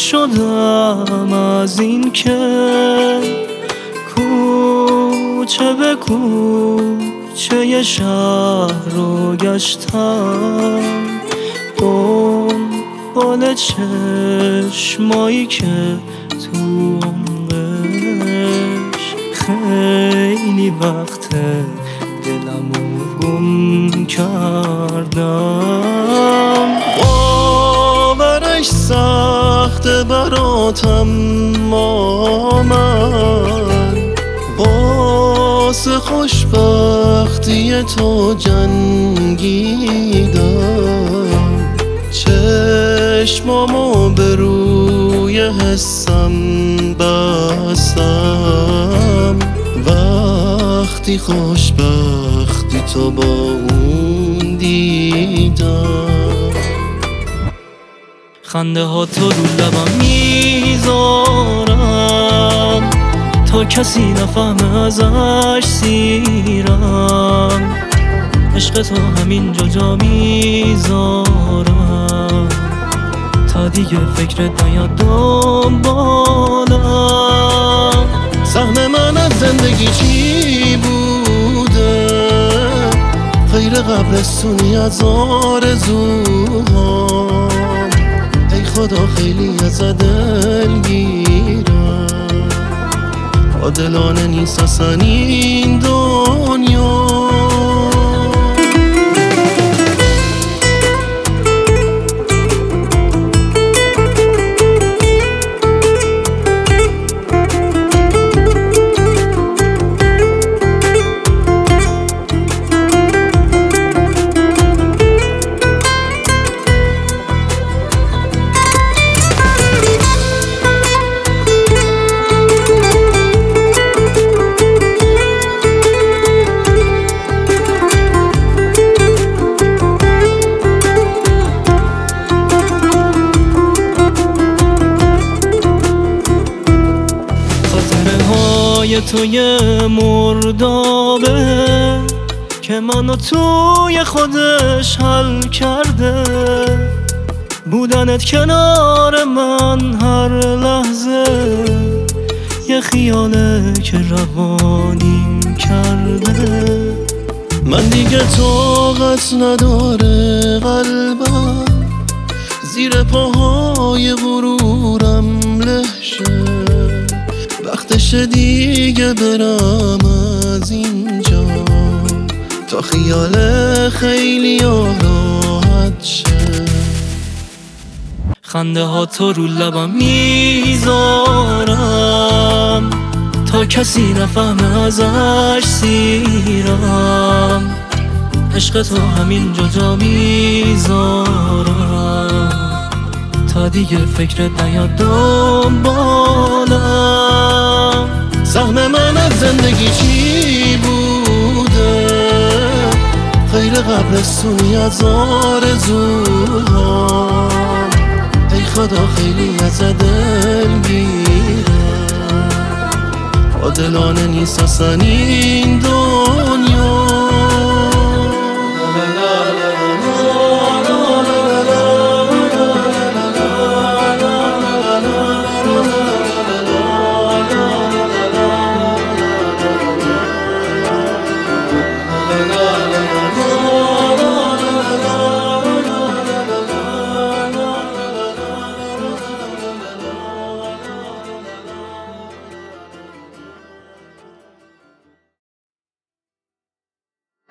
شدم از این که کوچه به کوچه شهر رو گشتم دنبال چشمایی که تو عمقش خیلی وقت دلمو گم کردم. باورش سخته براتم ما من واسه خوشبختی تو جنگیدم، چشمامو به روی حسم بستم وقتی خوشبختی تو با اون دیدم. خنده ها تو رو لبم میذارم تا کسی نفهمه ازش سیرم، عشق تو همینجا جا میذارم تا دیگه فکرت نیاد دنبالم. سهم من از زندگی چی بوده غیر قبرستونی از آرزوهام؟ ای خدا خیلی ازت دلگیرم، عادلانه نیست اصلا این دنیا. توی مردابه که منو توی خودش حل کرده، بودنت کنار من هر لحظه یه خیاله که روانیم کرده. من دیگه طاقت نداره قلبم زیر پاهای غرورم لهشه، وقتش دیگه برم از اینجا تا خیال خیلی راحت شه. خنده ها تو رو لبم میذارم تا کسی نفهمه ازش سیرم، عشق تو همینجا جا میذارم تا دیگه فکرت نیاد دنبالم. سهم من از زندگی چی بوده غیر قبرستونی از آرزوهام؟ ای خدا خیلی ازت دلگیرم، عادلانه نیست اصلا این دنیا.